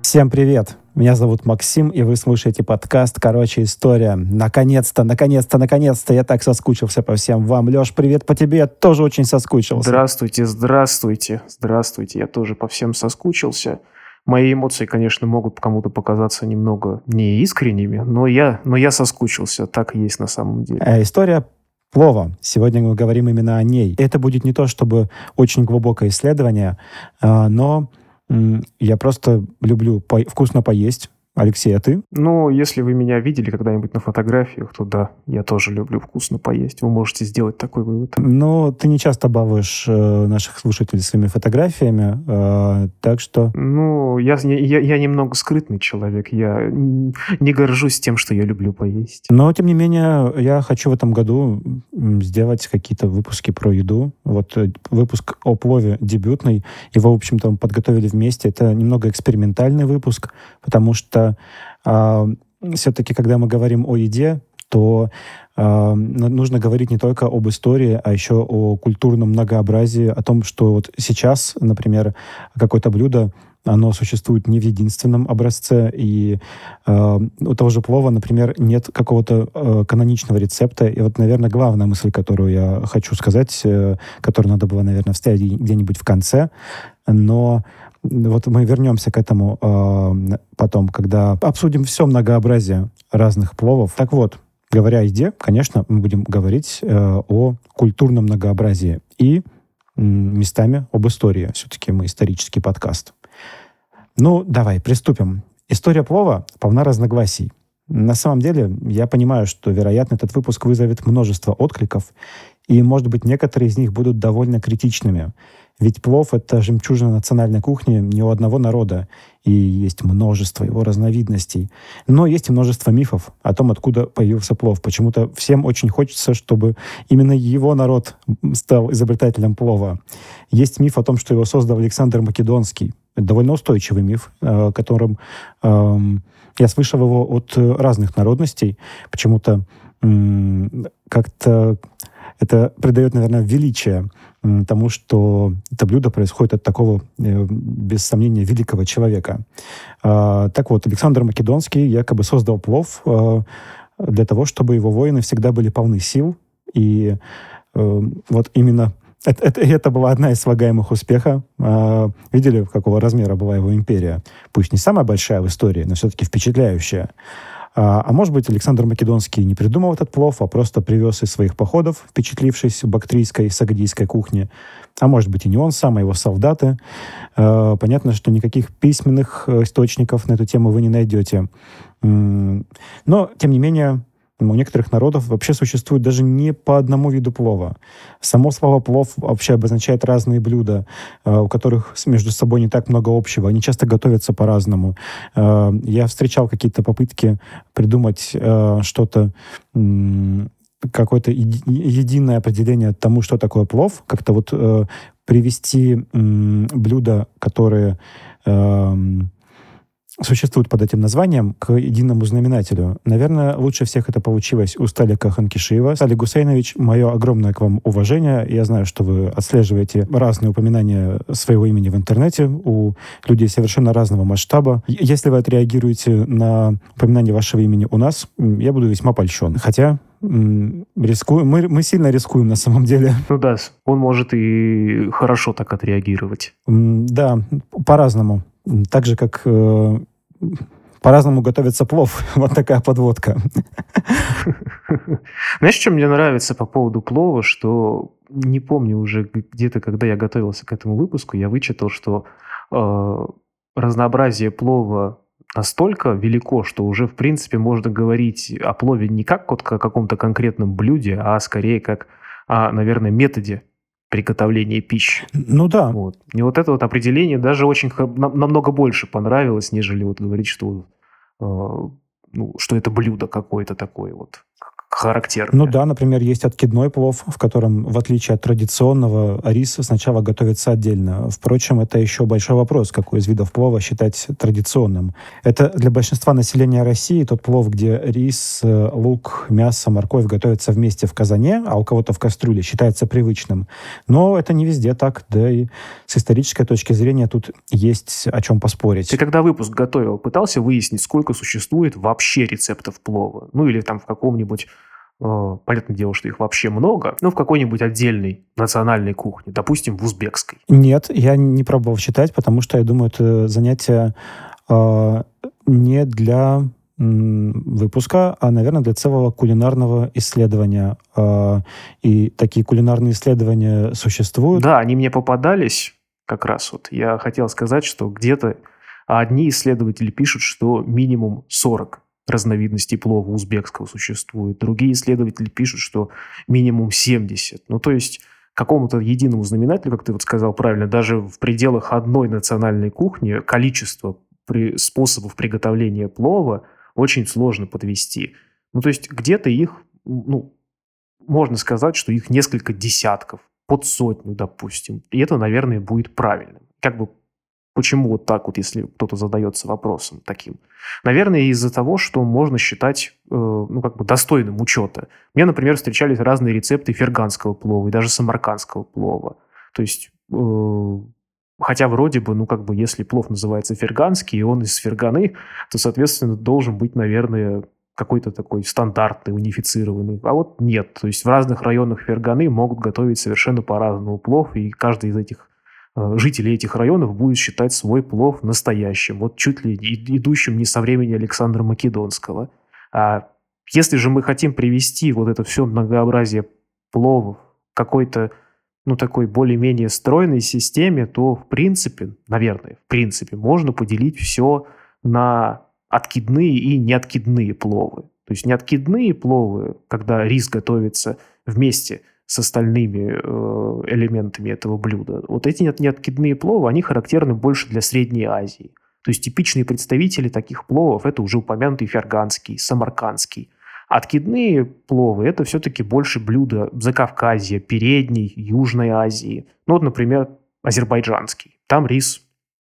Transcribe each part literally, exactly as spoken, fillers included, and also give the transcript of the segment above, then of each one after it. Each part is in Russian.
Всем привет! Меня зовут Максим, и вы слушаете подкаст «Короче, история». Наконец-то, наконец-то, наконец-то я так соскучился по всем вам. Лёш, привет по тебе, я тоже очень соскучился. Здравствуйте, здравствуйте, здравствуйте. Я тоже по всем соскучился. Мои эмоции, конечно, могут кому-то показаться немного неискренними, но я, но я соскучился, так и есть на самом деле. Э, История плова. Сегодня мы говорим именно о ней. Это будет не то чтобы очень глубокое исследование, а, но м, я просто люблю по- вкусно поесть. Алексей, а ты? Ну, если вы меня видели когда-нибудь на фотографиях, то да, я тоже люблю вкусно поесть. Вы можете сделать такой вывод. Ну, ты не часто балуешь э, наших слушателей своими фотографиями, э, так что... Ну, я, я, я немного скрытный человек. Я н- не горжусь тем, что я люблю поесть. Но, тем не менее, я хочу в этом году м, сделать какие-то выпуски про еду. Вот э, выпуск о плове дебютный. Его, в общем-то, мы подготовили вместе. Это немного экспериментальный выпуск, потому что а, все-таки, когда мы говорим о еде, то а, ну, нужно говорить не только об истории, а еще о культурном многообразии, о том, что вот сейчас, например, какое-то блюдо, оно существует не в единственном образце, и э, у того же плова, например, нет какого-то э, каноничного рецепта. И вот, наверное, главная мысль, которую я хочу сказать, э, которую надо было, наверное, вставить где-нибудь в конце, но вот мы вернемся к этому э, потом, когда обсудим все многообразие разных пловов. Так вот, говоря о еде, конечно, мы будем говорить э, о культурном многообразии и м, местами об истории. Все-таки мы исторический подкаст. Ну, давай, приступим. История плова полна разногласий. На самом деле, я понимаю, что, вероятно, этот выпуск вызовет множество откликов, и, может быть, некоторые из них будут довольно критичными. Ведь плов — это жемчужина национальной кухни не у одного народа, и есть множество его разновидностей. Но есть и множество мифов о том, откуда появился плов. Почему-то всем очень хочется, чтобы именно его народ стал изобретателем плова. Есть миф о том, что его создал Александр Македонский. Это довольно устойчивый миф, э, которым эм, я слышал его от э, разных народностей. Почему-то м, как-то это придает, наверное, величие м, тому, что это блюдо происходит от такого, э, без сомнения, великого человека. А, так вот, Александр Македонский якобы создал плов э, для того, чтобы его воины всегда были полны сил. И э, вот именно это, это, это была одна из слагаемых успеха. А, видели, какого размера была его империя? Пусть не самая большая в истории, но все-таки впечатляющая. А, а может быть, Александр Македонский не придумал этот плов, а просто привез из своих походов, впечатлившись бактрийской, сагдийской кухни. А может быть, и не он сам, а его солдаты. А, понятно, что никаких письменных источников на эту тему вы не найдете. М, Но, тем не менее, у некоторых народов вообще существует даже не по одному виду плова. Само слово «плов» вообще обозначает разные блюда, э, у которых с- между собой не так много общего. Они часто готовятся по-разному. Э, Я встречал какие-то попытки придумать э, что-то, м, какое-то еди- единое определение тому, что такое плов. Как-то вот э, привести м, блюда, которые эм, существуют под этим названием, к единому знаменателю. Наверное, лучше всех это получилось у Сталика Ханкишиева. Сталик Гусейнович, мое огромное к вам уважение. Я знаю, что вы отслеживаете разные упоминания своего имени в интернете у людей совершенно разного масштаба. Е- Если вы отреагируете на упоминание вашего имени у нас, м, я буду весьма польщен. Хотя м, рискуем, мы, мы сильно рискуем на самом деле. Ну да, он может и хорошо так отреагировать. М, Да, по-разному. М, Так же, как э, по-разному готовится плов. Вот такая подводка. Знаешь, что мне нравится по поводу плова, что не помню уже где-то, когда я готовился к этому выпуску, я вычитал, что э, разнообразие плова настолько велико, что уже, в принципе, можно говорить о плове не как вот о каком-то конкретном блюде, а скорее как о, наверное, методе приготовления пищи. Ну да, Вот. Мне вот это вот определение даже очень х- нам- намного больше понравилось, нежели вот говорить, что, э, ну, что это блюдо какое-то такое вот характерные. Ну да, например, есть откидной плов, в котором, в отличие от традиционного, рис сначала готовится отдельно. Впрочем, это еще большой вопрос, какой из видов плова считать традиционным. Это для большинства населения России тот плов, где рис, э, лук, мясо, морковь готовятся вместе в казане, а у кого-то в кастрюле, считается привычным. Но это не везде так, да и с исторической точки зрения тут есть о чем поспорить. Ты когда выпуск готовил, пытался выяснить, сколько существует вообще рецептов плова? Ну или там в каком-нибудь, э, понятное дело, что их вообще много, но в какой-нибудь отдельной национальной кухне, допустим, в узбекской. Нет, я не пробовал считать, потому что я думаю, это занятие э, не для м, выпуска, а, наверное, для целого кулинарного исследования. Э, и такие кулинарные исследования существуют. Да, они мне попадались как раз вот. Я хотел сказать, что где-то одни исследователи пишут, что минимум сорок разновидностей плова узбекского существует. Другие исследователи пишут, что минимум семьдесят. Ну, то есть какому-то единому знаменателю, как ты вот сказал правильно, даже в пределах одной национальной кухни количество при, способов приготовления плова очень сложно подвести. Ну, то есть где-то их, ну, можно сказать, что их несколько десятков, под сотню, допустим. И это, наверное, будет правильным. Как бы почему вот так вот, если кто-то задается вопросом таким? Наверное, из-за того, что можно считать, э, ну, как бы достойным учета. Мне, например, встречались разные рецепты ферганского плова и даже самаркандского плова. То есть, э, хотя вроде бы, ну, как бы, если плов называется ферганский, и он из Ферганы, то, соответственно, должен быть, наверное, какой-то такой стандартный, унифицированный. А вот нет. То есть в разных районах Ферганы могут готовить совершенно по-разному плов, и каждый из этих э, жителей этих районов будет считать свой плов настоящим, вот чуть ли и- идущим не со времени Александра Македонского. А если же мы хотим привести вот это все многообразие пловов к какой-то, ну, такой более-менее стройной системе, то в принципе, наверное, в принципе, можно поделить все на откидные и неоткидные пловы. То есть неоткидные пловы, когда рис готовится вместе с остальными э, элементами этого блюда, вот эти неоткидные пловы, они характерны больше для Средней Азии. То есть типичные представители таких пловов – это уже упомянутый ферганский, самаркандский. Откидные пловы – это все-таки больше блюда Закавказья, Передней, Южной Азии. Ну вот, например, азербайджанский. Там рис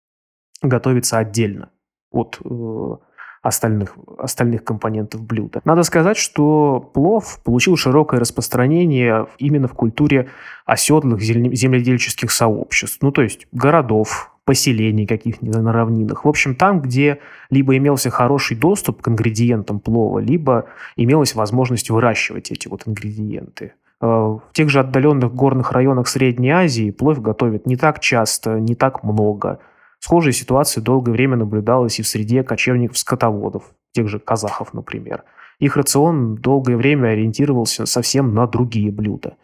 готовится отдельно от э, остальных, остальных компонентов блюда. Надо сказать, что плов получил широкое распространение именно в культуре оседлых земледельческих сообществ, ну то есть городов, поселений каких-нибудь на равнинах. В общем, там, где либо имелся хороший доступ к ингредиентам плова, либо имелась возможность выращивать эти вот ингредиенты. В тех же отдаленных горных районах Средней Азии плов готовят не так часто, не так много. Схожая ситуация долгое время наблюдалась и в среде кочевников-скотоводов, тех же казахов, например. Их рацион долгое время ориентировался совсем на другие блюда.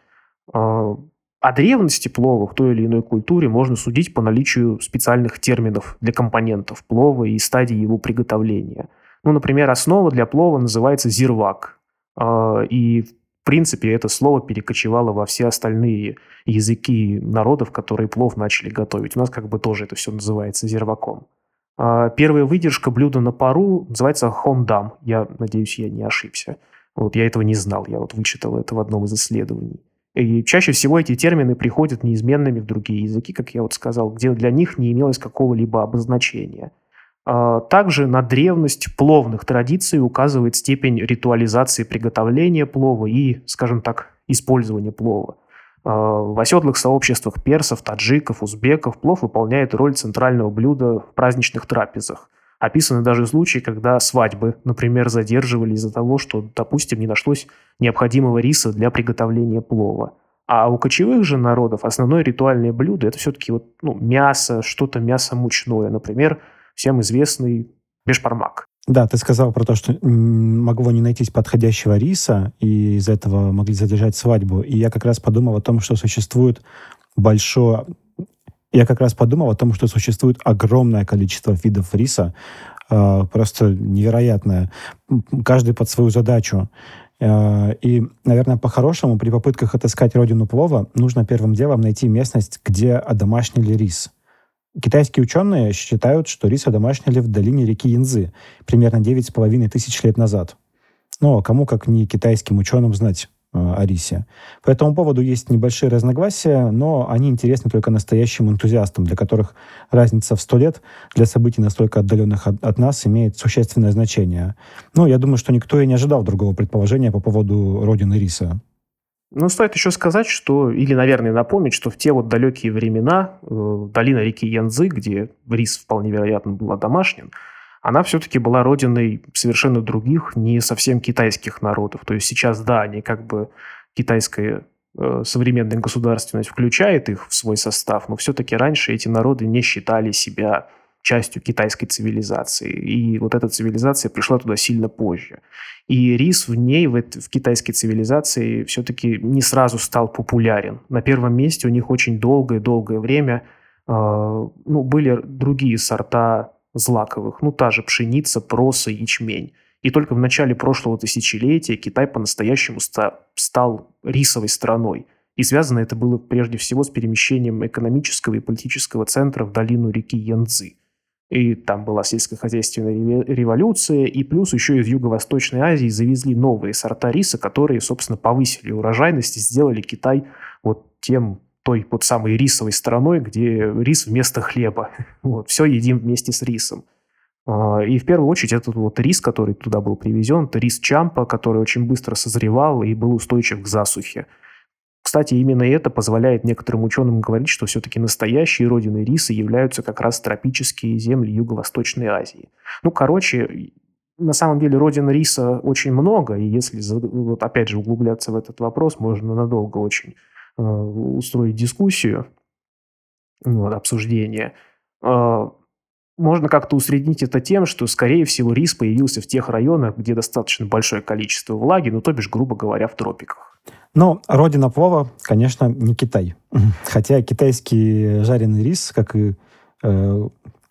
О древности плова в той или иной культуре можно судить по наличию специальных терминов для компонентов плова и стадий его приготовления. Ну, например, основа для плова называется зирвак. И в принципе это слово перекочевало во все остальные языки народов, которые плов начали готовить. У нас как бы тоже это все называется зирваком. Первая выдержка блюда на пару называется хомдам. Я надеюсь, я не ошибся. Вот я этого не знал, я вот вычитал это в одном из исследований. И чаще всего эти термины приходят неизменными в другие языки, как я вот сказал, где для них не имелось какого-либо обозначения. Также на древность пловных традиций указывает степень ритуализации приготовления плова и, скажем так, использования плова. В оседлых сообществах персов, таджиков, узбеков плов выполняет роль центрального блюда в праздничных трапезах. Описаны даже случаи, когда свадьбы, например, задерживали из-за того, что, допустим, не нашлось необходимого риса для приготовления плова. А у кочевых же народов основное ритуальное блюдо – это все-таки вот, ну, мясо, что-то мясо мучное, например, всем известный бешпармак. Да, ты сказал про то, что могло не найтись подходящего риса, и из-за этого могли задержать свадьбу. И я как раз подумал о том, что существует большое... Я как раз подумал о том, что существует огромное количество видов риса, э, просто невероятное, каждый под свою задачу. Э, и, наверное, по-хорошему, при попытках отыскать родину плова, нужно первым делом найти местность, где одомашнили рис. Китайские ученые считают, что рис одомашнили в долине реки Янцзы примерно девять с половиной тысяч лет назад. Ну, а кому, как не китайским ученым, знать э, о рисе. По этому поводу есть небольшие разногласия, но они интересны только настоящим энтузиастам, для которых разница в сто лет для событий, настолько отдаленных от, от нас, имеет существенное значение. Ну, я думаю, что никто и не ожидал другого предположения по поводу родины риса. Ну, стоит еще сказать, что, или, наверное, напомнить, что в те вот далекие времена э, долина реки Янцзы, где рис вполне вероятно был домашним, она все-таки была родиной совершенно других, не совсем китайских народов. То есть сейчас, да, они как бы китайская э, современная государственность включает их в свой состав, но все-таки раньше эти народы не считали себя частью китайской цивилизации. И вот эта цивилизация пришла туда сильно позже. И рис в ней, в, этой, в китайской цивилизации, все-таки не сразу стал популярен. На первом месте у них очень долгое-долгое время э, ну, были другие сорта злаковых. Ну, та же пшеница, проса, ячмень. И только в начале прошлого тысячелетия Китай по-настоящему ста- стал рисовой страной. И связано это было прежде всего с перемещением экономического и политического центра в долину реки Янцзы. И там была сельскохозяйственная революция, и плюс еще из Юго-Восточной Азии завезли новые сорта риса, которые, собственно, повысили урожайность и сделали Китай вот тем, той вот самой рисовой страной, где рис вместо хлеба. Вот, все едим вместе с рисом. И в первую очередь этот вот рис, который туда был привезен, это рис Чампа, который очень быстро созревал и был устойчив к засухе. Кстати, именно это позволяет некоторым ученым говорить, что все-таки настоящей родиной риса являются как раз тропические земли Юго-Восточной Азии. Ну, короче, на самом деле родин риса очень много, и если, вот опять же, углубляться в этот вопрос, можно надолго очень э, устроить дискуссию, вот, обсуждение. Э, можно как-то усреднить это тем, что, скорее всего, рис появился в тех районах, где достаточно большое количество влаги, ну, то бишь, грубо говоря, в тропиках. Но родина плова, конечно, не Китай. Хотя китайский жареный рис, как и э,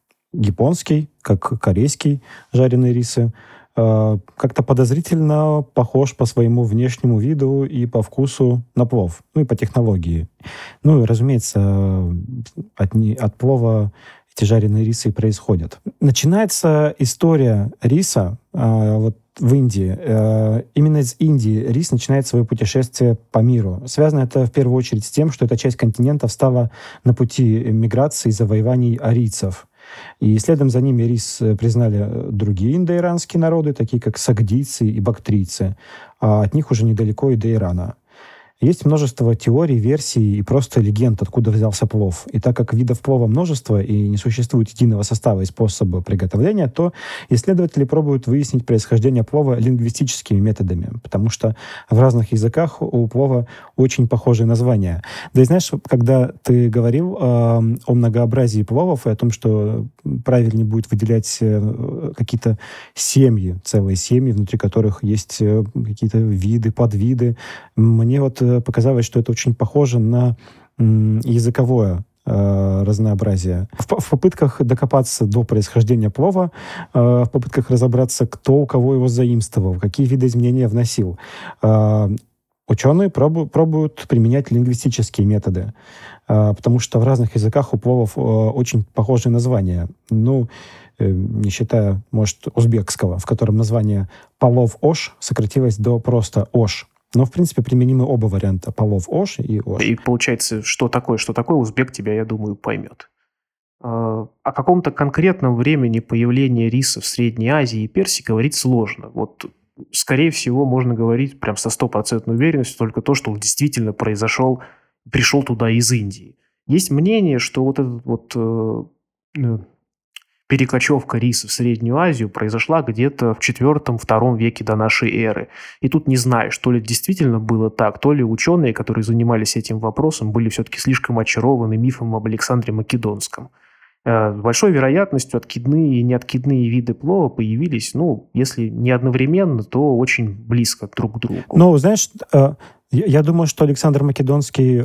японский, как корейский жареные рисы, э, как-то подозрительно похож по своему внешнему виду и по вкусу на плов, ну и по технологии. Ну и, разумеется, от, не, от плова эти жареные рисы и происходят. Начинается история риса э, вот в Индии. Э, именно из Индии рис начинает свое путешествие по миру. Связано это в первую очередь с тем, что эта часть континента встала на пути миграции и завоеваний арийцев. И следом за ними рис признали другие индоиранские народы, такие как сагдийцы и бактрийцы. А от них уже недалеко и до Ирана. Есть множество теорий, версий и просто легенд, откуда взялся плов. И так как видов плова множество и не существует единого состава и способа приготовления, то исследователи пробуют выяснить происхождение плова лингвистическими методами, потому что в разных языках у плова очень похожие названия. Да и знаешь, когда ты говорил э, о многообразии пловов и о том, что правильнее будет выделять э, какие-то семьи, целые семьи, внутри которых есть э, какие-то виды, подвиды, мне вот показалось, что это очень похоже на м, языковое э, разнообразие. В, в попытках докопаться до происхождения плова, э, в попытках разобраться, кто у кого его заимствовал, какие видоизменения вносил, э, ученые пробу, пробуют применять лингвистические методы, э, потому что в разных языках у пловов э, очень похожие названия. Ну, э, не считая, может, узбекского, в котором название «Палов-Ош» сократилось до просто «Ош». Но, в принципе, применимы оба варианта. Палов-Ош и Ош. И получается, что такое, что такое, узбек тебя, я думаю, поймет. О каком-то конкретном времени появления риса в Средней Азии и Персии говорить сложно. Вот, скорее всего, можно говорить прям со стопроцентной уверенностью только то, что он действительно произошел, пришел туда из Индии. Есть мнение, что вот этот вот э, перекочевка риса в Среднюю Азию произошла где-то в четвёртом-втором веке до нашей эры. И тут не знаешь, то ли действительно было так, то ли ученые, которые занимались этим вопросом, были все-таки слишком очарованы мифом об Александре Македонском. С большой вероятностью откидные и неоткидные виды плова появились, ну, если не одновременно, то очень близко друг к другу. Ну, знаешь, я думаю, что Александр Македонский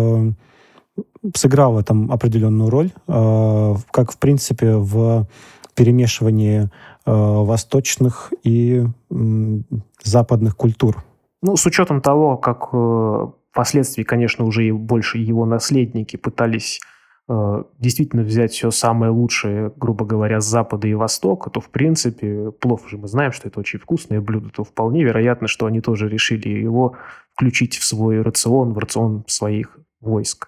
сыграл в этом определенную роль, как, в принципе, в перемешивании восточных и западных культур. Ну, с учетом того, как впоследствии, конечно, уже и больше его наследники пытались э, действительно взять все самое лучшее, грубо говоря, с Запада и Востока, то, в принципе, плов же мы знаем, что это очень вкусное блюдо, то вполне вероятно, что они тоже решили его включить в свой рацион, в рацион своих войск.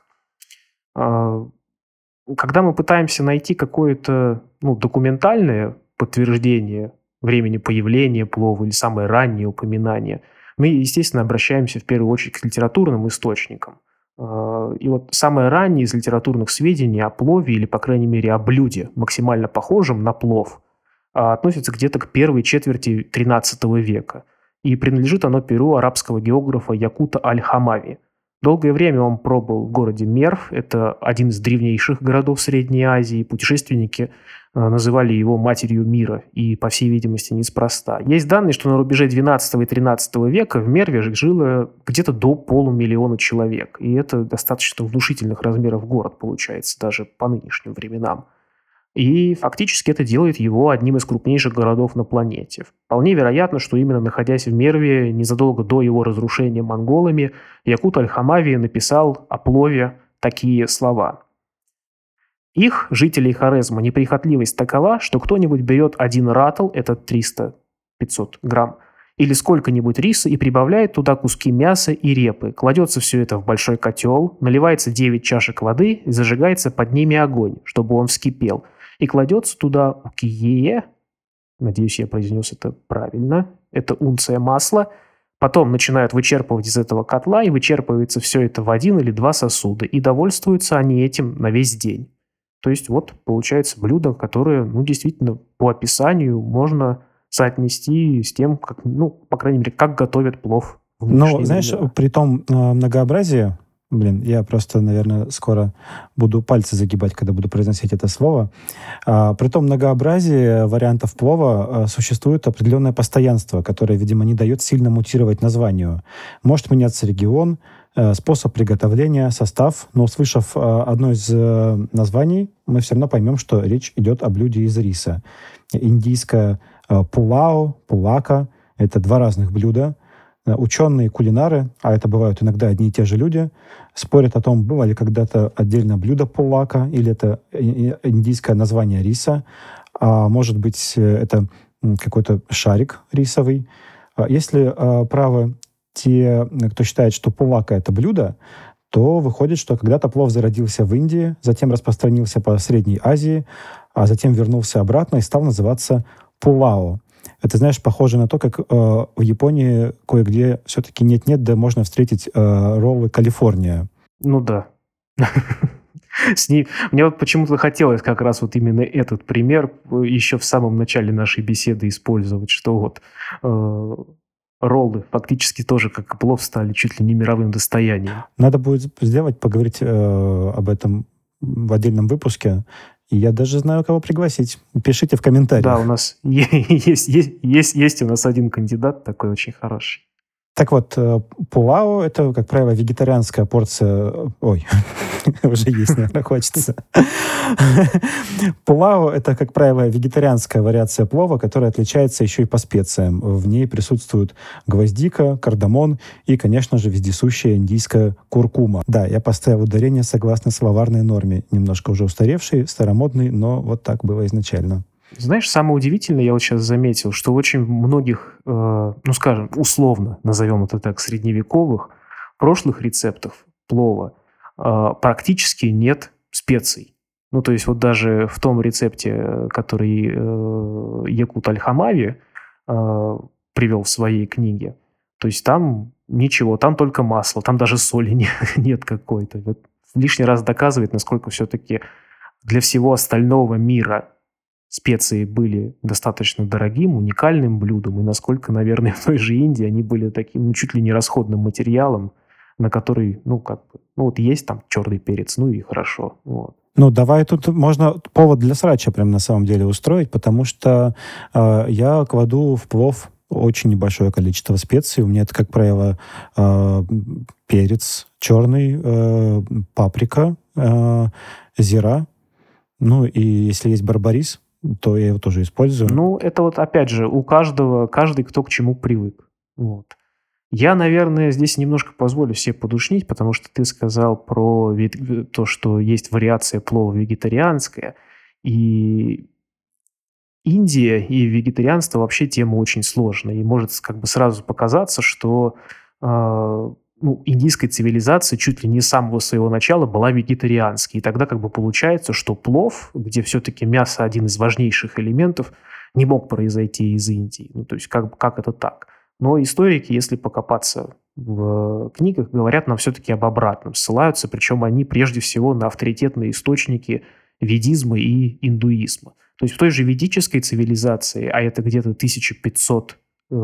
А, Когда мы пытаемся найти какое-то ну, документальное подтверждение времени появления плова или самое раннее упоминание, мы, естественно, обращаемся в первую очередь к литературным источникам. А, И вот самое раннее из литературных сведений о плове, или, по крайней мере, о блюде, максимально похожем на плов, а, относится где-то к первой четверти тринадцатого века. И принадлежит оно перу арабского географа Якута аль-Хамави. Долгое время он пробыл в городе Мерв, это один из древнейших городов Средней Азии. Путешественники э, называли его матерью мира, и, по всей видимости, неспроста. Есть данные, что на рубеже двенадцатого и тринадцатого века в Мерве жило где-то до полумиллиона человек. И это достаточно внушительных размеров город получается, даже по нынешним временам. И фактически это делает его одним из крупнейших городов на планете. Вполне вероятно, что именно находясь в Мерве незадолго до его разрушения монголами, Якут аль-Хамави написал о плове такие слова. Их, жителей Хорезма, неприхотливость такова, что кто-нибудь берет один ратл, это триста-пятьсот грамм, или сколько-нибудь риса и прибавляет туда куски мяса и репы. Кладется все это в большой котел, наливается девять чашек воды и зажигается под ними огонь, чтобы он вскипел. И кладется туда укие, надеюсь, я произнес это правильно, это унция масла. Потом начинают вычерпывать из этого котла, и вычерпывается все это в один или два сосуда. И довольствуются они этим на весь день. То есть вот получается блюдо, которое, ну, действительно, по описанию можно соотнести с тем, как, ну, по крайней мере, как готовят плов в Но, нынешние знаешь, времена. при том э, многообразии, блин, я просто, наверное, скоро буду пальцы загибать, когда буду произносить это слово. А, при том многообразии вариантов плова а, существует определенное постоянство, которое, видимо, не дает сильно мутировать названию. Может меняться регион, э, способ приготовления, состав, но услышав э, одно из э, названий, мы все равно поймем, что речь идет о блюде из риса. Индийское э, пулау, пулака — это два разных блюда. Ученые-кулинары, а это бывают иногда одни и те же люди, спорят о том, было ли когда-то отдельно блюдо пулака, или это индийское название риса, а может быть, это какой-то шарик рисовый. Если правы те, кто считает, что пулака — это блюдо, то выходит, что когда-то плов зародился в Индии, затем распространился по Средней Азии, а затем вернулся обратно и стал называться пулао. Это, знаешь, похоже на то, как э, в Японии кое-где все-таки нет-нет, да можно встретить э, роллы Калифорния. Ну да. С ней... Мне вот почему-то хотелось как раз вот именно этот пример еще в самом начале нашей беседы использовать, что вот э, роллы фактически тоже, как и плов, стали чуть ли не мировым достоянием. Надо будет сделать, поговорить э, об этом в отдельном выпуске. И я даже знаю, кого пригласить. Пишите в комментариях. Да, у нас есть, есть, есть, есть у нас один кандидат такой очень хороший. Так вот, пулау — это, как правило, вегетарианская порция... Ой, уже есть, наверное, хочется. Пулау — это, как правило, вегетарианская вариация плова, которая отличается еще и по специям. В ней присутствуют гвоздика, кардамон и, конечно же, вездесущая индийская куркума. Да, я поставил ударение согласно словарной норме. Немножко уже устаревший, старомодный, но вот так было изначально. Знаешь, самое удивительное, я вот сейчас заметил, что в очень многих, э, ну, скажем, условно, назовем это так, средневековых, прошлых рецептов плова э, практически нет специй. Ну, то есть вот даже в том рецепте, который э, Якут аль-Хамави э, привел в своей книге, то есть там ничего, там только масло, там даже соли не, нет какой-то. Вот лишний раз доказывает, насколько все-таки для всего остального мира специи были достаточно дорогим, уникальным блюдом, и насколько, наверное, в той же Индии они были таким, ну, чуть ли не расходным материалом, на который, ну, как бы, ну, вот есть там черный перец, ну и хорошо. Вот. Ну, давай тут можно повод для срача прям на самом деле устроить, потому что э, я кладу в плов очень небольшое количество специй. У меня это, как правило, э, перец черный, э, паприка, э, зира. Ну, и если есть барбарис, то я его тоже использую. Ну, это вот, опять же, у каждого, каждый кто к чему привык. Вот. Я, наверное, здесь немножко позволю себе подушнить, потому что ты сказал про вет- то, что есть вариация плова вегетарианская, и Индия и вегетарианство вообще тема очень сложная, и может как бы сразу показаться, что а, ну, индийская цивилизация чуть ли не с самого своего начала была вегетарианской. И тогда как бы получается, что плов, где все-таки мясо один из важнейших элементов, не мог произойти из Индии. Ну, то есть как, как это так? Но историки, если покопаться в книгах, говорят нам все-таки об обратном. Ссылаются, причем они прежде всего на авторитетные источники ведизма и индуизма. То есть в той же ведической цивилизации, а это где-то тысяча пятьсот, э,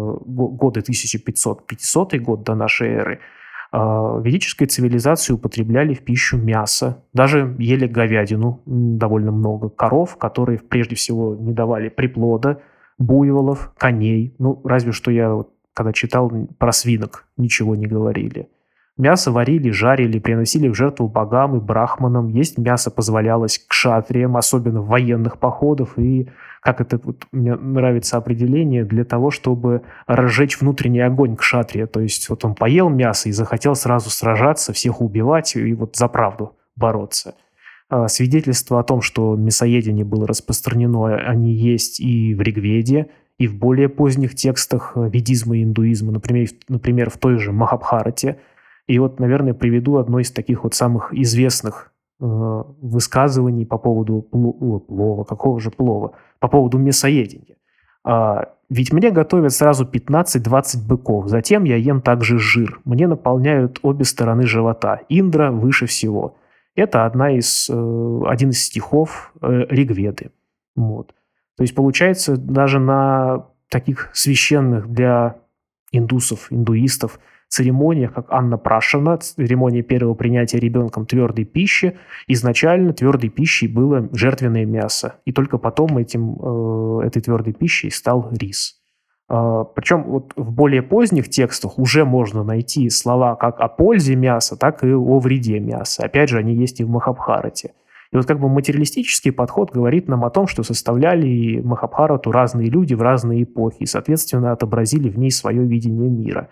годы тысяча пятьсот пятисотый год до нашей эры, э, в ведической цивилизации употребляли в пищу мясо, даже ели говядину довольно много, коров, которые прежде всего не давали приплода, буйволов, коней. Ну, разве что я, вот, когда читал про свинок, ничего не говорили. Мясо варили, жарили, приносили в жертву богам и брахманам. Есть мясо позволялось кшатриям, особенно в военных походах. И, как это вот, мне нравится определение, для того, чтобы разжечь внутренний огонь кшатрия. То есть вот он поел мясо и захотел сразу сражаться, всех убивать и вот за правду бороться. Свидетельства о том, что мясоедение было распространено, они есть и в Ригведе, и в более поздних текстах ведизма и индуизма, например, например в той же Махабхарате. И вот, наверное, приведу одно из таких вот самых известных э, высказываний по поводу плова, плова, какого же плова, по поводу мясоедения. А, ведь мне готовят сразу пятнадцать-двадцать быков, затем я ем также жир. Мне наполняют обе стороны живота, Индра выше всего. Это одна из, э, один из стихов э, Ригведы. Вот. То есть, получается, даже на таких священных для индусов, индуистов церемониях, как Анна Прашана, церемония первого принятия ребенком твердой пищи, изначально твердой пищей было жертвенное мясо. И только потом этим, э, этой твердой пищей стал рис. Э, причем вот в более поздних текстах уже можно найти слова как о пользе мяса, так и о вреде мяса. Опять же, они есть и в Махабхарате. И вот как бы материалистический подход говорит нам о том, что составляли Махабхарату разные люди в разные эпохи и, соответственно, отобразили в ней свое видение мира.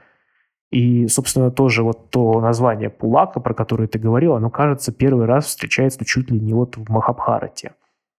И, собственно, тоже вот то название Пулака, про которое ты говорил, оно, кажется, первый раз встречается чуть ли не вот в Махабхарате.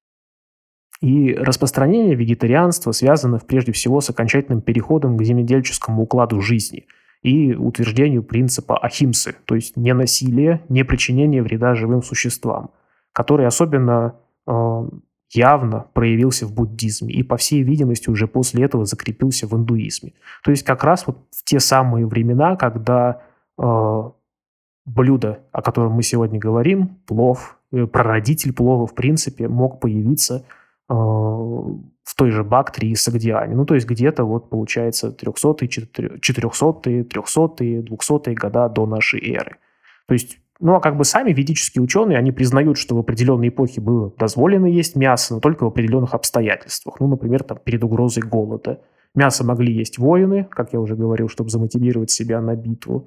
И распространение вегетарианства связано прежде всего с окончательным переходом к земледельческому укладу жизни и утверждению принципа ахимсы, то есть ненасилия, непричинения вреда живым существам, который особенно э, явно проявился в буддизме и, по всей видимости, уже после этого закрепился в индуизме. То есть как раз вот в те самые времена, когда э, блюдо, о котором мы сегодня говорим, плов, э, прародитель плова, в принципе, мог появиться э, в той же Бактрии и Сагдиане. Ну, то есть где-то вот, получается, трехсотые, четырехсотые, трехсотые, двухсотые года до нашей эры. То есть ну, а как бы сами ведические ученые, они признают, что в определенной эпохе было дозволено есть мясо, но только в определенных обстоятельствах. Ну, например, там, перед угрозой голода. Мясо могли есть воины, как я уже говорил, чтобы замотивировать себя на битву.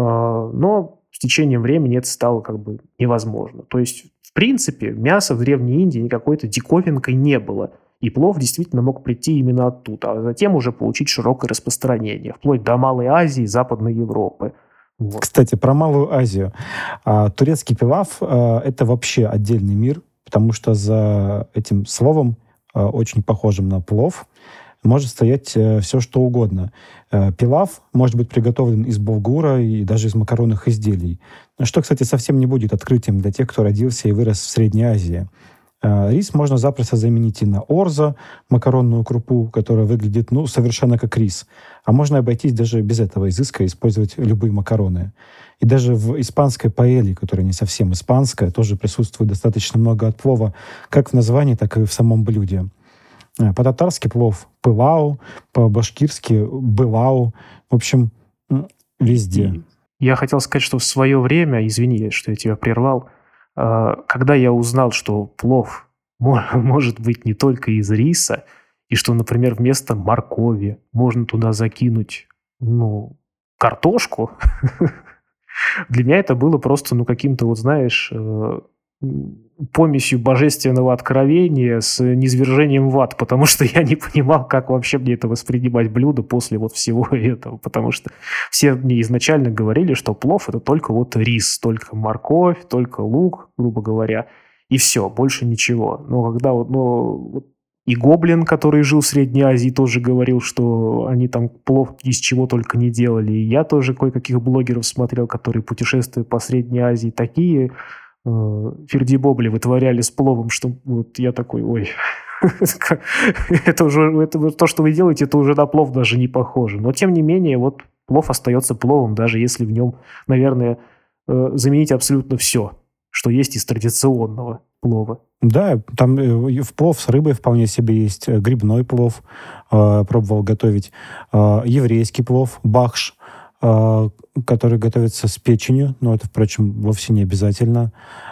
Но с течением времени это стало как бы невозможно. То есть, в принципе, мясо в Древней Индии никакой-то диковинкой не было. И плов действительно мог прийти именно оттуда, а затем уже получить широкое распространение, вплоть до Малой Азии и Западной Европы. Вот. Кстати, про Малую Азию. А, турецкий пилав а, — это вообще отдельный мир, потому что за этим словом, а, очень похожим на плов, может стоять а, все, что угодно. А, пилав может быть приготовлен из булгура и даже из макаронных изделий. Что, кстати, совсем не будет открытием для тех, кто родился и вырос в Средней Азии. А, рис можно запросто заменить и на орзо, макаронную крупу, которая выглядит ну, совершенно как рис. А можно обойтись даже без этого изыска и использовать любые макароны. И даже в испанской паэлье, которая не совсем испанская, тоже присутствует достаточно много от плова, как в названии, так и в самом блюде. По-татарски плов — пылау, по-башкирски — былау. В общем, везде. Я хотел сказать, что в свое время, извини, что я тебя прервал, когда я узнал, что плов может быть не только из риса, и что, например, вместо моркови можно туда закинуть, ну, картошку, для меня это было просто, ну, каким-то, вот знаешь, помесью божественного откровения с низвержением в ад, потому что я не понимал, как вообще мне это воспринимать блюдо после вот всего этого, потому что все мне изначально говорили, что плов — это только вот рис, только морковь, только лук, грубо говоря, и все, больше ничего. Но когда вот, ну, и Гоблин, который жил в Средней Азии, тоже говорил, что они там плов из чего только не делали. И я тоже кое-каких блогеров смотрел, которые путешествуют по Средней Азии, такие ферди-бобли вытворяли с пловом, что вот я такой, ой, это уже, это, то, что вы делаете, это уже на плов даже не похоже. Но, тем не менее, вот плов остается пловом, даже если в нем, наверное, заменить абсолютно все, что есть из традиционного плова. Да, там в плов с рыбой вполне себе есть, грибной плов, пробовал готовить, еврейский плов, бахш, который готовится с печенью, но это, впрочем, вовсе не обязательно.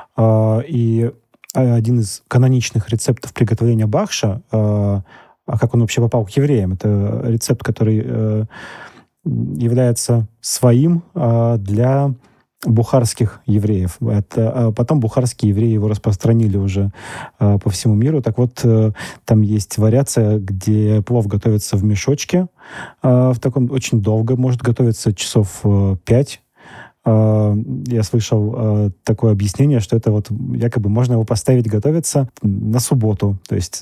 И один из каноничных рецептов приготовления бахша, а как он вообще попал к евреям, это рецепт, который является своим для бухарских евреев. Это, потом бухарские евреи его распространили уже э, по всему миру. Так вот, э, там есть вариация, где плов готовится в мешочке. Э, в таком очень долго, может готовиться часов э, пять. Я слышал э, такое объяснение, что это вот якобы можно его поставить готовиться на субботу, то есть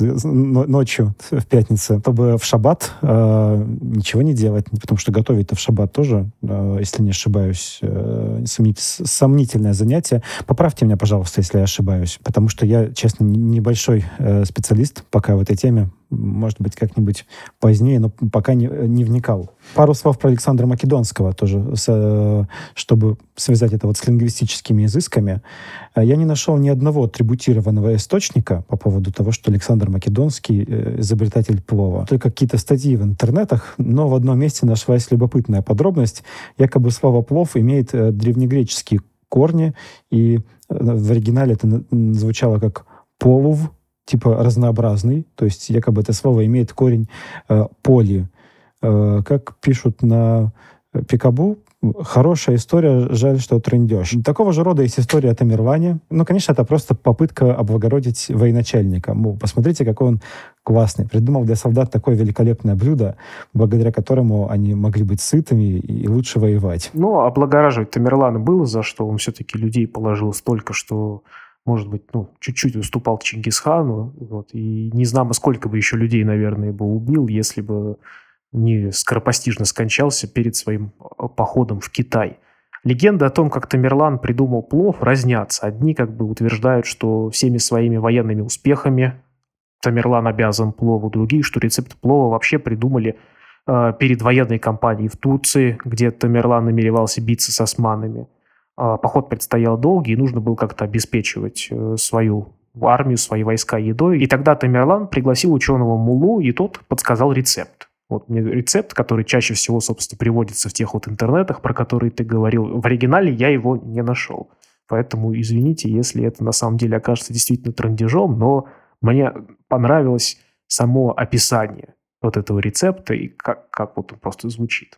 ночью в пятницу, чтобы в шаббат э, ничего не делать, потому что готовить-то в шаббат тоже, э, если не ошибаюсь, э, сомнительное занятие. Поправьте меня, пожалуйста, если я ошибаюсь, потому что я, честно, небольшой э, специалист пока в этой теме. Может быть, как-нибудь позднее, но пока не, не вникал. Пару слов про Александра Македонского тоже, с, чтобы связать это вот с лингвистическими изысками. Я не нашел ни одного атрибутированного источника по поводу того, что Александр Македонский изобретатель плова. Только какие-то статьи в интернетах, но в одном месте нашлась любопытная подробность. Якобы слово «плов» имеет древнегреческие корни, и в оригинале это звучало как «полув», типа разнообразный, то есть якобы это слово имеет корень э, поли. Э, как пишут на Пикабу, хорошая история, жаль, что трындеж. Такого же рода есть история о Тамерлане. Ну, конечно, это просто попытка облагородить военачальника. Мол, посмотрите, какой он классный. Придумал для солдат такое великолепное блюдо, благодаря которому они могли быть сытыми и лучше воевать. Ну, облагораживать Тамерлана было за что. Он все-таки людей положил столько, что... может быть, ну, чуть-чуть уступал Чингисхану, вот, и не знамо, сколько бы еще людей, наверное, бы убил, если бы не скоропостижно скончался перед своим походом в Китай. Легенды о том, как Тамерлан придумал плов, разнятся. Одни как бы утверждают, что всеми своими военными успехами Тамерлан обязан плову, другие, что рецепт плова вообще придумали э, перед военной кампанией в Турции, где Тамерлан намеревался биться с османами. Поход предстоял долгий, и нужно было как-то обеспечивать свою армию, свои войска едой. И тогда Тамерлан пригласил ученого Муллу, и тот подсказал рецепт. Вот мне рецепт, который чаще всего, собственно, приводится в тех вот интернетах, про которые ты говорил. В оригинале я его не нашел. Поэтому извините, если это на самом деле окажется действительно трындежом, но мне понравилось само описание вот этого рецепта и как, как вот он просто звучит.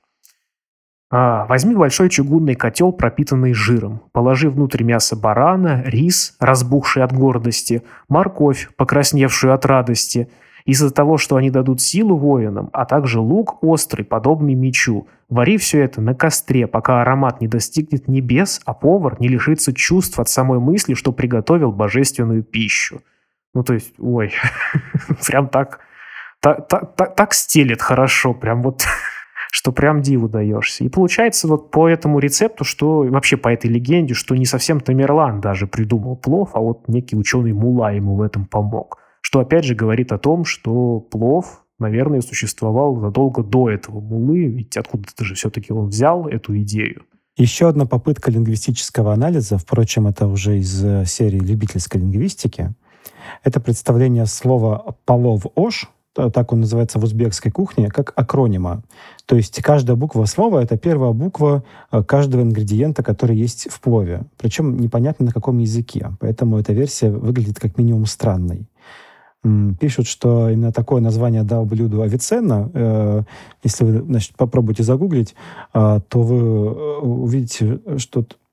А, возьми большой чугунный котел, пропитанный жиром. Положи внутрь мясо барана, рис, разбухший от гордости, морковь, покрасневшую от радости. Из-за того, что они дадут силу воинам, а также лук острый, подобный мечу. Вари все это на костре, пока аромат не достигнет небес, а повар не лишится чувств от самой мысли, что приготовил божественную пищу. Ну, то есть, ой, прям так, так, так, так стелет хорошо, прям вот... что прям диву даешься. И получается вот по этому рецепту, что вообще по этой легенде, что не совсем Тамерлан даже придумал плов, а вот некий ученый Мулла ему в этом помог. Что опять же говорит о том, что плов, наверное, существовал задолго до этого Муллы, ведь откуда-то же все-таки он взял эту идею. Еще одна попытка лингвистического анализа, впрочем, это уже из серии любительской лингвистики, это представление слова «полов-ош», так он называется в узбекской кухне, как акронима. То есть каждая буква слова — это первая буква каждого ингредиента, который есть в плове. Причем непонятно на каком языке. Поэтому эта версия выглядит как минимум странной. Пишут, что именно такое название дал блюду Авиценна. Если вы, значит, попробуете загуглить, то вы увидите, что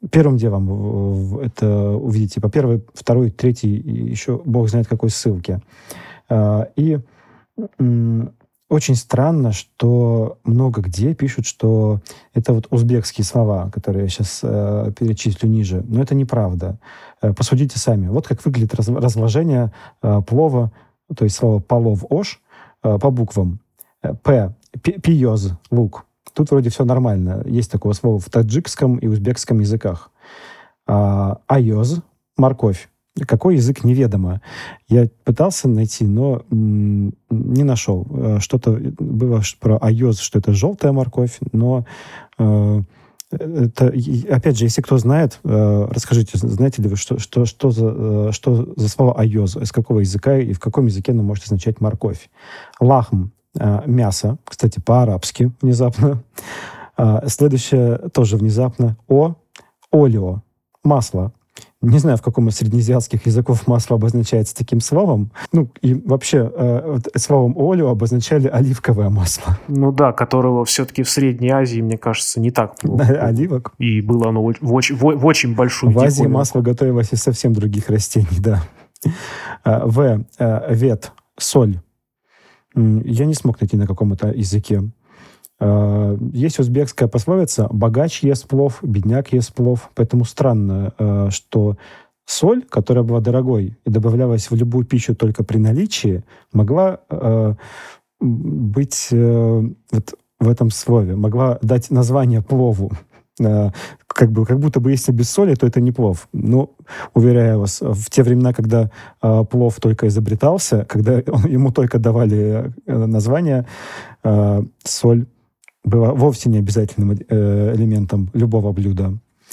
первым делом в- в- это увидите по первой, второй, третьей, и еще бог знает какой ссылке. А, И м, очень странно, что много где пишут, что это вот узбекские слова, которые я сейчас перечислю ниже. Но это неправда. Э, Посудите сами. Вот как выглядит раз- разложение э, плова, то есть слово «полов ош» э, по буквам. Э, П. пи- Пиёз, лук. Тут вроде все нормально. Есть такое слово в таджикском и узбекском языках. А, айоз — морковь. Какой язык, неведомо. Я пытался найти, но м, не нашел. Э, Что-то было ш- про айоз, что это желтая морковь, но э, это, и- опять же, если кто знает, э, расскажите, знаете ли вы, что, что, что, за, э, что за слово айоз, из какого языка и в каком языке оно может означать морковь. Лахм — э, мясо, кстати, по-арабски внезапно. А, Следующее тоже внезапно. О — олео, масло. Не знаю, в каком из среднеазиатских языков масло обозначается таким словом. Ну, и вообще э, вот словом олео обозначали оливковое масло. Ну да, которого все-таки в Средней Азии, мне кажется, не так много было. Оливок. И было оно в очень, в, в очень большую В Азии масло диковинку. готовилось из совсем других растений, да. А, В. э, Вет, соль. М, Я не смог найти на каком это языке. Э, Есть узбекская пословица: «Богач ест плов, бедняк ест плов». Поэтому странно, э, что соль, которая была дорогой и добавлялась в любую пищу только при наличии, могла э, м, быть э, вот в этом слове, могла дать название плову. Э, Как бы, как будто бы если без соли, то это не плов. Но, уверяю вас, в те времена, когда э, плов только изобретался, когда он- ему только давали э, название, э, соль была вовсе не обязательным э, элементом любого блюда.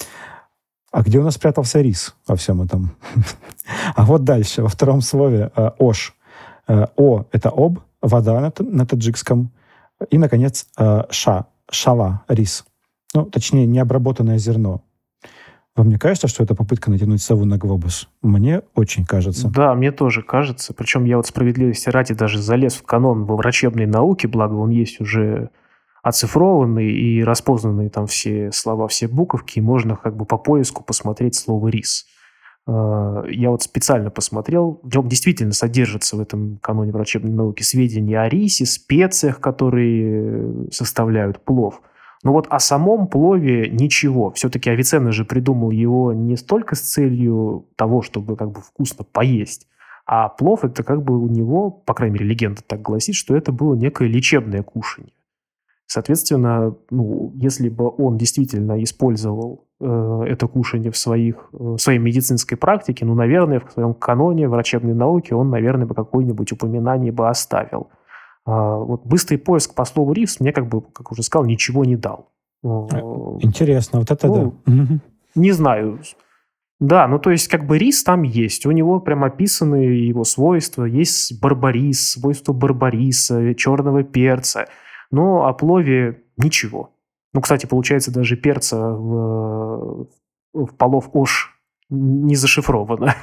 А где у нас спрятался рис во всем этом? А вот дальше, во втором слове э, «ош». Э, «О» — это «об», вода на, т- на таджикском. И, наконец, э, «ша», «шала», рис. Ну, точнее, необработанное зерно. Вам не кажется, что это попытка натянуть сову на глобус? Мне очень кажется. Да, мне тоже кажется. Причем я вот справедливости ради даже залез в канон во врачебной науке, благо он есть уже оцифрованный и распознанные там все слова, все буковки, и можно как бы по поиску посмотреть слово «рис». Э, Я вот специально посмотрел, в нем действительно содержится в этом каноне врачебной науки сведения о рисе, специях, которые составляют плов. Но вот о самом плове ничего. Все-таки Авиценна же придумал его не столько с целью того, чтобы как бы вкусно поесть, а плов это как бы у него, по крайней мере, легенда так гласит, что это было некое лечебное кушанье. Соответственно, ну, если бы он действительно использовал э, это кушанье в, своих, э, в своей медицинской практике, ну, наверное, в своем каноне врачебной науки он, наверное, бы какое-нибудь упоминание бы оставил. А, вот быстрый поиск по слову «рис» мне, как бы, как уже сказал, ничего не дал. Э, Э, Интересно, вот это да. Ну, Мгм. не знаю. Да, ну то есть как бы рис там есть, у него прям описаны его свойства, есть барбарис, свойства барбариса, черного перца, но о плове ничего. Ну, кстати, получается, даже перца в, в полов Ош не зашифровано.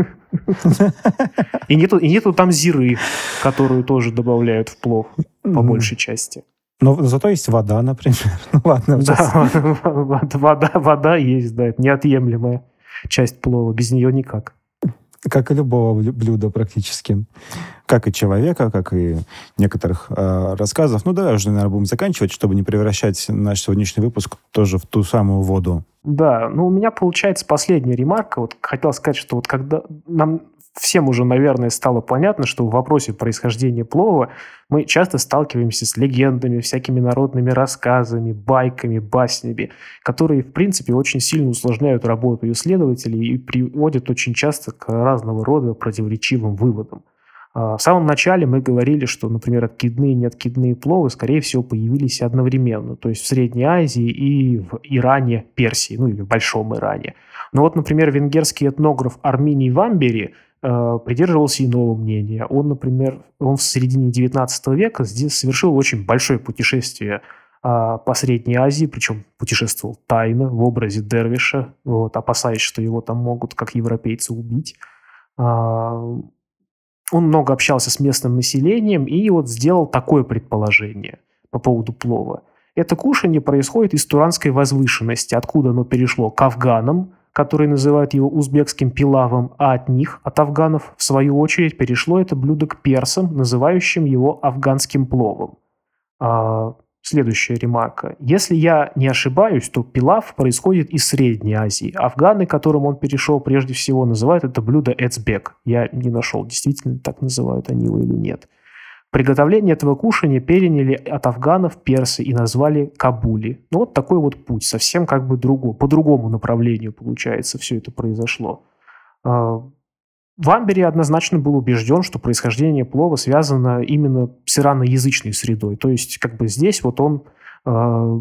И нету, и нету там зиры, которую тоже добавляют в плов по М, большей части. Но зато есть вода, например. Ну ладно, сейчас. Да, вода, вода есть, да, это неотъемлемая часть плова, без нее никак. Как и любого блю- блюда практически. Как и человека, как и некоторых э, рассказов. Ну, давай уже, наверное, будем заканчивать, чтобы не превращать наш сегодняшний выпуск тоже в ту самую воду. Да, ну у меня получается последняя ремарка. Вот хотел сказать, что вот когда нам всем уже, наверное, стало понятно, что в вопросе происхождения плова мы часто сталкиваемся с легендами, всякими народными рассказами, байками, баснями, которые, в принципе, очень сильно усложняют работу исследователей и приводят очень часто к разного рода противоречивым выводам. А, В самом начале мы говорили, что, например, откидные и неоткидные пловы, скорее всего, появились одновременно, то есть в Средней Азии и в Иране, Персии, ну или в Большом Иране. Но вот, например, венгерский этнограф Арминий Вамбери э, придерживался иного мнения. Он, например, он в середине девятнадцатого века здесь совершил очень большое путешествие а, по Средней Азии, причем путешествовал тайно в образе дервиша, вот, опасаясь, что его там могут, как европейцы, убить. А, он много общался с местным населением и вот сделал такое предположение по поводу плова. Это кушанье происходит из туранской возвышенности, откуда оно перешло к афганам, которые называют его узбекским пилавом, а от них, от афганов, в свою очередь, перешло это блюдо к персам, называющим его афганским пловом. А, следующая ремарка. Если я не ошибаюсь, то пилав происходит из Средней Азии. Афганы, к которым он перешел, прежде всего называют это блюдо эцбек. Я не нашел, действительно так называют они его или нет. Приготовление этого кушания переняли от афганов персы и назвали кабули. Ну вот такой вот путь, совсем как бы другой, по другому направлению, получается, все это произошло. Вамбери однозначно был убежден, что происхождение плова связано именно с ираноязычной средой. То есть как бы здесь вот он э,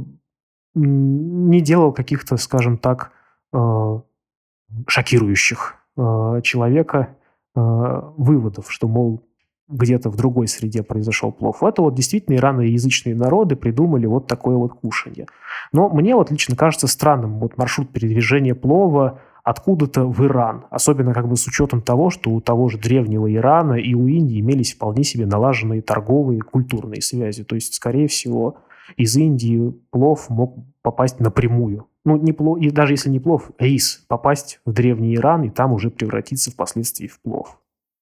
не делал каких-то, скажем так, э, шокирующих э, человека э, выводов, что, мол, где-то в другой среде произошел плов. Это вот действительно ираноязычные народы придумали вот такое вот кушанье. Но мне вот лично кажется странным вот маршрут передвижения плова откуда-то в Иран. Особенно как бы с учетом того, что у того же древнего Ирана и у Индии имелись вполне себе налаженные торговые, культурные связи. То есть, скорее всего, из Индии плов мог попасть напрямую. Ну, не плов, и даже если не плов, рис попасть в древний Иран и там уже превратиться впоследствии в плов.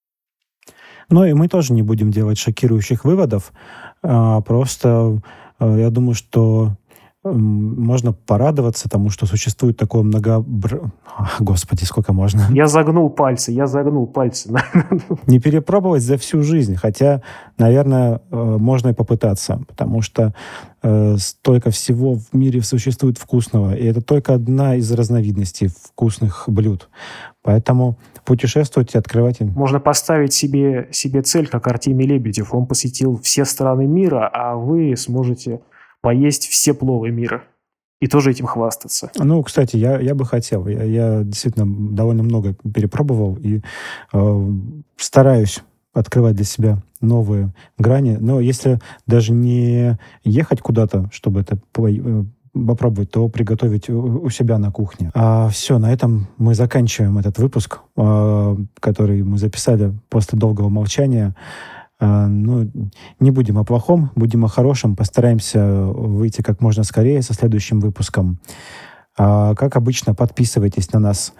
Ну и мы тоже не будем делать шокирующих выводов. А, просто а, я думаю, что можно порадоваться тому, что существует такое многообр... Господи, сколько можно? Я загнул пальцы, я загнул пальцы. Не перепробовать за всю жизнь, хотя, наверное, можно и попытаться, потому что э, столько всего в мире существует вкусного, и это только одна из разновидностей вкусных блюд. Поэтому путешествуйте, открывайте. Можно поставить себе, себе цель, как Артемий Лебедев. Он посетил все страны мира, а вы сможете поесть все пловы мира. И тоже этим хвастаться. Ну, кстати, я, я бы хотел. Я, я действительно довольно много перепробовал и э, стараюсь открывать для себя новые грани. Но если даже не ехать куда-то, чтобы это попробовать, то приготовить у, у себя на кухне. А все, на этом мы заканчиваем этот выпуск, э, который мы записали после долгого молчания. Ну, не будем о плохом, будем о хорошем. Постараемся выйти как можно скорее со следующим выпуском. Как обычно, подписывайтесь на нас,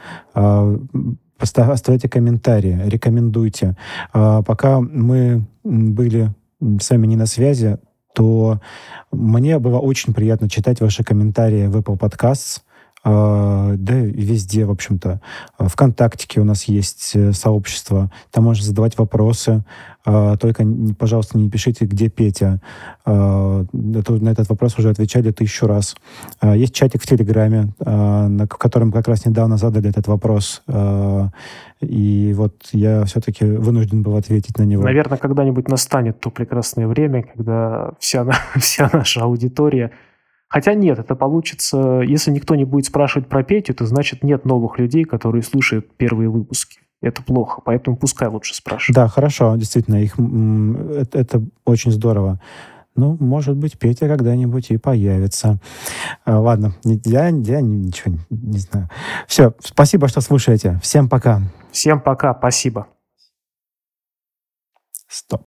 оставляйте комментарии, рекомендуйте. Пока мы были с вами не на связи, то мне было очень приятно читать ваши комментарии в Apple Podcasts. Да, везде, в общем-то. ВКонтактике у нас есть сообщество, там можно задавать вопросы. Только, пожалуйста, не пишите, где Петя. На этот вопрос уже отвечали тысячу раз. Есть чатик в Телеграме, в котором как раз недавно задали этот вопрос. И вот я все-таки вынужден был ответить на него. Наверное, когда-нибудь настанет то прекрасное время, когда вся, вся наша аудитория... Хотя нет, это получится, если никто не будет спрашивать про Петю, то значит нет новых людей, которые слушают первые выпуски. Это плохо, поэтому пускай лучше спрашивают. Да, хорошо, действительно, их, это, это очень здорово. Ну, может быть, Петя когда-нибудь и появится. А, ладно, я, я ничего не, не знаю. Все, спасибо, что слушаете. Всем пока. Всем пока, спасибо. Стоп.